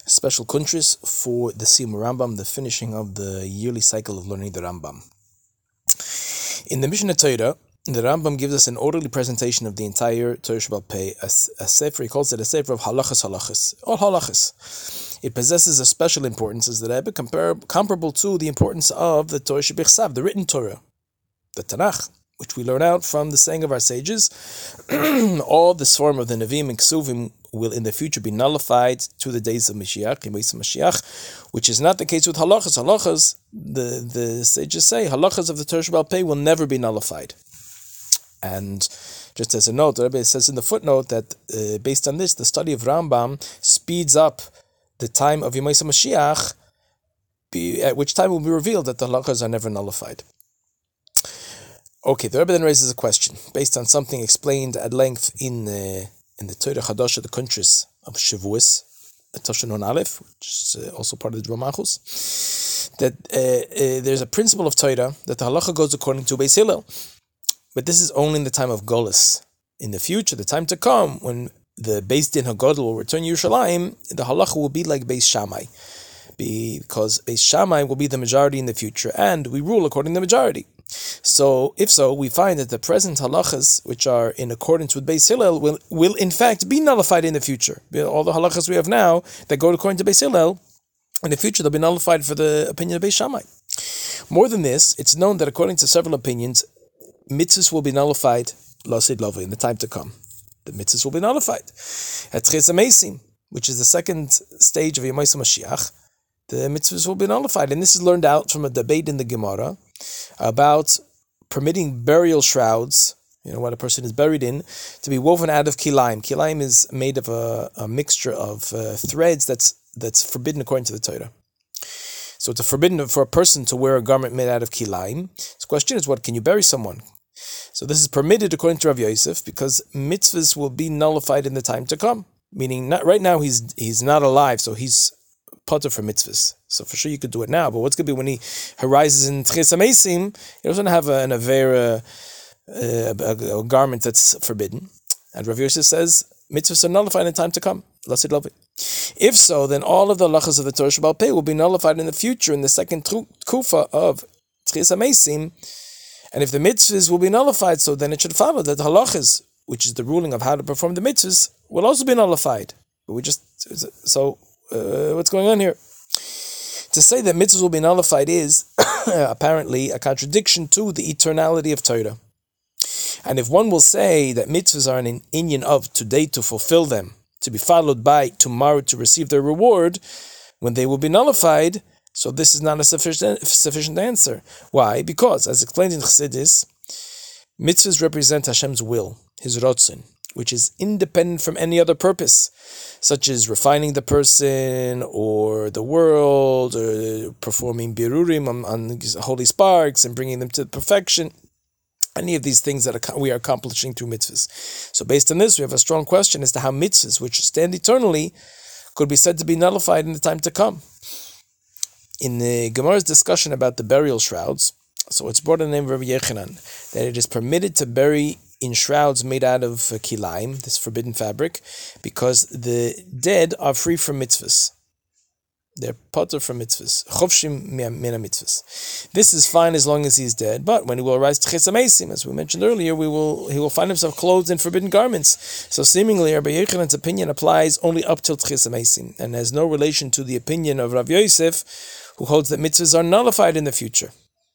special kuntris for the Siyum Rambam, the finishing of the yearly cycle of learning the Rambam. In the Mishnah Torah, the Rambam gives us an orderly presentation of the entire Torah Sheba'al Peh, a sefer. He calls it a sefer of halachas, all halachas. It possesses a special importance, as the Rebbe, comparable to the importance of the Torah Shebichsav, the written Torah, the Tanakh, which we learn out from the saying of our sages. All this form of the Nevi'im and Ksuvim will in the future be nullified to the days of Mashiach, which is not the case with halachas. Halachas, the sages say, halachas of the Torah Sheba'al Peh will never be nullified. And just as a note, the Rebbe says in the footnote that based on this, the study of Rambam speeds up the time of Yemei Mashiach, at which time it will be revealed that the halachas are never nullified. Okay, the Rebbe then raises a question based on something explained at length in the Torah Chadasha, the kuntris of Shavuos, Toshan Nun Aleph, which is also part of the Dvar Malchus, that there's a principle of Torah that the halacha goes according to Beis Hillel, but this is only in the time of Golus. In the future, the time to come, when the Beis Din HaGadol will return Yerushalayim, the halacha will be like Beis Shammai, because Beis Shammai will be the majority in the future, and we rule according to the majority. So, if so, we find that the present halachas, which are in accordance with Beis Hillel, will in fact be nullified in the future. All the halachas we have now that go according to Beis Hillel, in the future they'll be nullified for the opinion of Beis Shammai. More than this, it's known that according to several opinions, mitzvahs will be nullified lasid lovely in the time to come. The mitzvahs will be nullified. At Tchias HaMeisim, which is the second stage of Yemei Mashiach, the mitzvahs will be nullified. And this is learned out from a debate in the Gemara about permitting burial shrouds, what a person is buried in, to be woven out of kilayim. Kilayim is made of a mixture of threads that's forbidden according to the Torah. So it's forbidden for a person to wear a garment made out of kilayim. The question is, what can you bury someone? So this is permitted according to Rav Yosef because mitzvahs will be nullified in the time to come. Meaning, not right now he's not alive, so he's potter for mitzvahs. So for sure you could do it now, but what's going to be when he arises in Tchias HaMeisim? He doesn't have an avera, a garment that's forbidden. And Rav Yosef says mitzvahs are nullified in time to come. Lasid love it. If so, then all of the halachas of the Torah Sheba'al Peh will be nullified in the future in the second kufa of Tchias HaMeisim. And if the mitzvahs will be nullified, so then it should follow that the halachas, which is the ruling of how to perform the mitzvahs, will also be nullified. But what's going on here? To say that mitzvahs will be nullified is apparently a contradiction to the eternality of Torah. And if one will say that mitzvahs are an inyan of today to fulfill them, to be followed by tomorrow to receive their reward, when they will be nullified, so this is not a sufficient answer. Why? Because, as explained in Chassidus, mitzvahs represent Hashem's will, His rotzon, which is independent from any other purpose, such as refining the person or the world, or performing birurim on holy sparks and bringing them to perfection. Any of these things that we are accomplishing through mitzvahs. So based on this, we have a strong question as to how mitzvahs, which stand eternally, could be said to be nullified in the time to come. In the Gemara's discussion about the burial shrouds, so it's brought in the name of Rabbi Yechanan, that it is permitted to bury in shrouds made out of kilayim, this forbidden fabric, because the dead are free from mitzvahs. They're potter from mitzvahs. Chofshim mina mitzvahs. This is fine as long as he's dead, but when he will arise to Tchias HaMeisim, as we mentioned earlier, he will find himself clothed in forbidden garments. So seemingly, Rabbi Yechanan's opinion applies only up till Tchias HaMeisim, and has no relation to the opinion of Rav Yosef, who holds that mitzvahs are nullified in the future.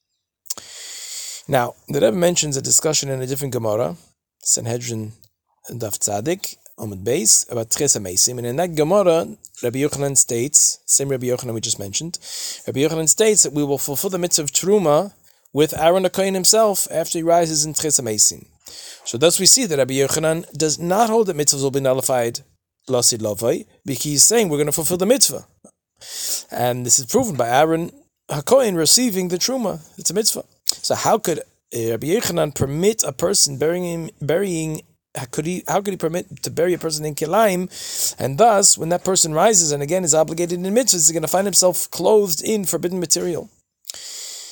Now, the Rebbe mentions a discussion in a different Gemara, Sanhedrin and Daf Tzadik, Omid Beis, about Tchias HaMeisim, and in that Gemara, Rabbi Yochanan states, same Rabbi Yochanan we just mentioned, Rabbi Yochanan states that we will fulfill the mitzvah of Truma with Aaron HaKohen himself after he rises in Tchias HaMeisim. So thus we see that Rabbi Yochanan does not hold that mitzvahs will be nullified, Lasid Lavai, because he's saying we're going to fulfill the mitzvah. And this is proven by Aaron HaKohen receiving the Truma. It's a mitzvah. So how could Rabbi Yochanan permit a person burying how could he permit to bury a person in kilayim, and thus, when that person rises and again is obligated in mitzvahs, he's going to find himself clothed in forbidden material?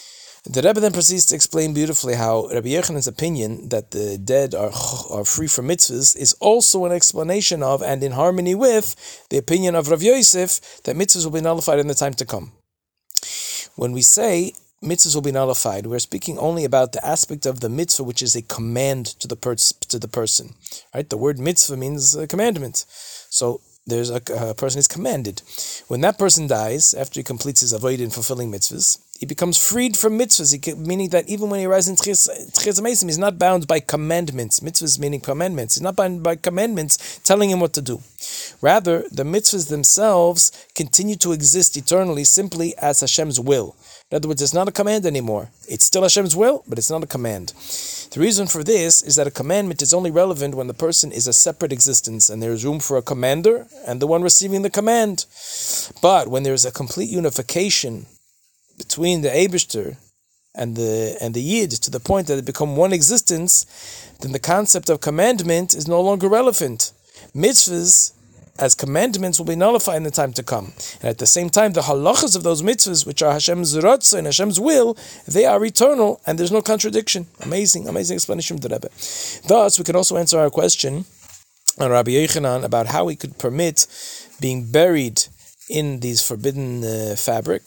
The Rebbe then proceeds to explain beautifully how Rabbi Yochanan's opinion that the dead are free from mitzvahs is also an explanation of and in harmony with the opinion of Rav Yosef that mitzvahs will be nullified in the time to come. When we say mitzvahs will be nullified, we're speaking only about the aspect of the mitzvah which is a command to the person. Right? The word mitzvah means a commandment. So there's a person is commanded. When that person dies, after he completes his avodah in fulfilling mitzvahs, he becomes freed from mitzvahs, meaning that even when he arises in Tchias HaMeisim, he's not bound by commandments. Mitzvahs meaning commandments. He's not bound by commandments telling him what to do. Rather, the mitzvahs themselves continue to exist eternally simply as Hashem's will. In other words, it's not a command anymore. It's still Hashem's will, but it's not a command. The reason for this is that a commandment is only relevant when the person is a separate existence and there is room for a commander and the one receiving the command. But when there is a complete unification between the Eibishter and the Yid to the point that they become one existence, then the concept of commandment is no longer relevant. Mitzvahs as commandments will be nullified in the time to come. And at the same time, the halachas of those mitzvahs, which are Hashem's ratzah and Hashem's will, they are eternal and there's no contradiction. Amazing explanation from the Rebbe. Thus, we can also answer our question on Rabbi Yochanan about how we could permit being buried in this forbidden fabric,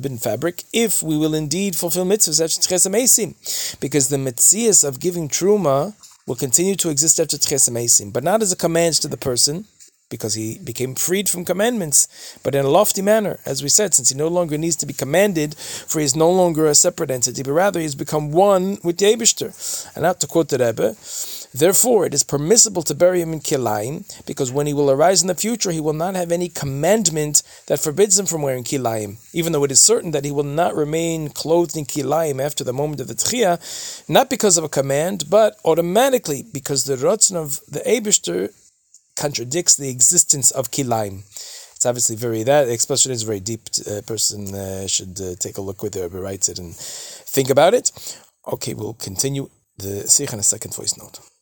if we will indeed fulfill mitzvahs after Tchias HaMeisim, because the metzias of giving truma will continue to exist after Tchias HaMeisim, but not as a command to the person, because he became freed from commandments, but in a lofty manner, as we said, since he no longer needs to be commanded, for he is no longer a separate entity, but rather he has become one with the Eibishter. And now to quote the Rebbe, therefore it is permissible to bury him in kilayim, because when he will arise in the future, he will not have any commandment that forbids him from wearing kilayim, even though it is certain that he will not remain clothed in kilayim after the moment of the tchiyah, not because of a command, but automatically because the ratzon of the Eibishter contradicts the existence of kilayim. It's obviously that expression is very deep. A person should take a look with it, writes it, and think about it. Okay, we'll continue the sikh on a second voice note.